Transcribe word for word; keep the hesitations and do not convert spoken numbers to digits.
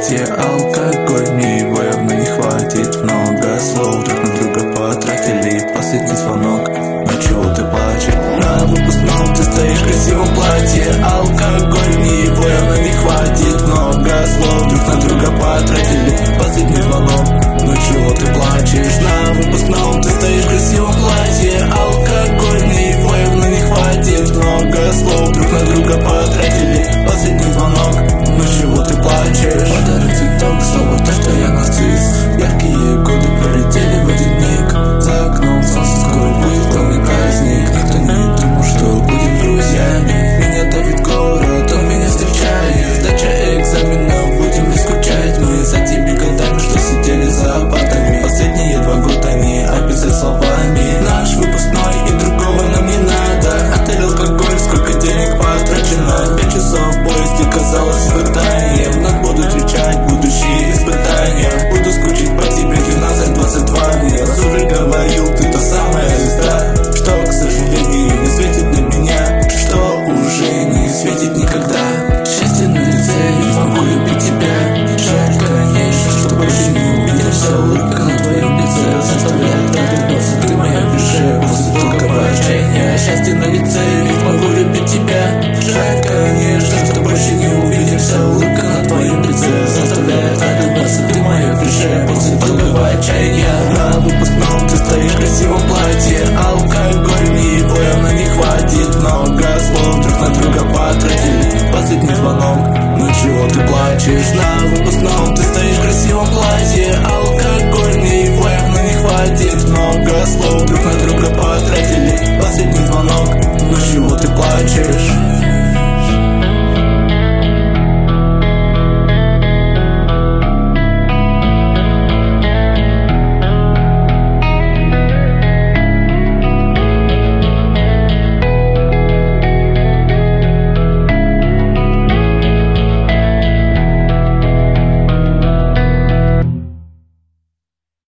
платье, алкоголь, мне его явно не хватит. Много слов друг на друга потратили. Последний звонок, но чего ты плачешь? На выпускном ты стоишь в красивом платье, алкоголь, мне его явно не хватит. Много слов друг на друга потратили. Последний звонок, ну чего ты плачешь? На выпускном ты стоишь в красивом платье, алкоголь, мне его явно не хватит. Много слов друг на друга потратили. Последний звонок, ну чего ты плачешь? Подарок цветок, снова то, что я нарцисс. Яркие годы пролетели в один миг. За окном солнце скоро будет главный праздник. Никто не думал, что будем друзьями. Меня давит город, он меня встречает. Сдача экзаменов, будем не скучать. Мы за теми годами, что сидели за партами. Последние два года не описать словами. Наш выпускной и другого нам не надо. Отель, алкоголь, сколько денег потрачено. Пять часов в поезде казалось испытанием. Но буду встречать будущие испытания. Буду скучать по тебе двенадцать двадцать два. Не раз уже говорил, ты та самая звезда, что, к сожалению, не светит для меня, что уже не светит никогда. Счастье на лице, не могу любить тебя. Жаль, конечно, что больше не увидишься. Улыбка на твоем лице заставляет радоваться. Ты моя душа после долгого отчаяния. Счастье на лице, не могу любить тебя. Жаль, конечно, что больше не увидимся. Улыбка на твоем лице заставляет радоваться. Ты моя душа после долгого отчаяния. На выпускном ты стоишь в красивом платье, алкоголь, мне его явно не хватит. Много слов друг на друга потратили. Последний звонок, ну чего ты плачешь? На выпускном ты стоишь в красивом платье, алкоголь, мне его явно не хватит. Много слов друг на друга потратили.